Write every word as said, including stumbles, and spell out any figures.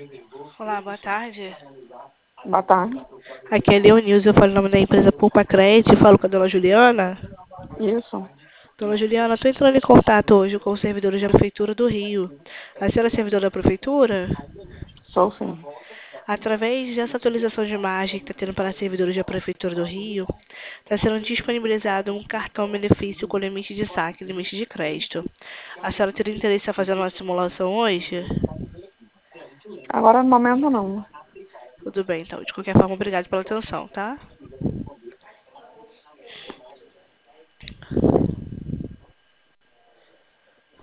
Olá, boa tarde. Boa tarde. Aqui é Leonilza, eu falo em nome da empresa Poupa Crédito, falo com a dona Juliana. Isso. Dona Juliana, estou entrando em contato hoje com os servidores da Prefeitura do Rio. A senhora é servidora da Prefeitura? Sou sim. Através dessa atualização de imagem que está tendo para servidores da Prefeitura do Rio, está sendo disponibilizado um cartão benefício com limite de saque e limite de crédito. A senhora teria interesse em fazer uma simulação hoje? Agora no momento não. Tudo bem, então. De qualquer forma, obrigado pela atenção, tá?